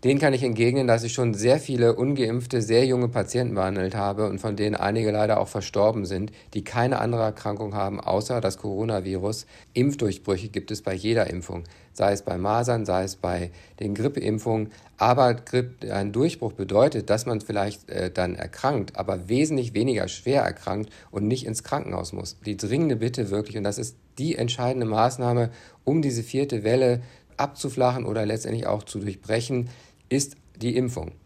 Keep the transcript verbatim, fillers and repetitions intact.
Den kann ich entgegnen, dass ich schon sehr viele ungeimpfte, sehr junge Patienten behandelt habe und von denen einige leider auch verstorben sind, die keine andere Erkrankung haben, außer das Coronavirus. Impfdurchbrüche gibt es bei jeder Impfung, sei es bei Masern, sei es bei den Grippeimpfungen. Aber ein Durchbruch bedeutet, dass man vielleicht äh, dann erkrankt, aber wesentlich weniger schwer erkrankt und nicht ins Krankenhaus muss. Die dringende Bitte wirklich, und das ist die entscheidende Maßnahme, um diese vierte Welle abzuflachen oder letztendlich auch zu durchbrechen, ist die Impfung.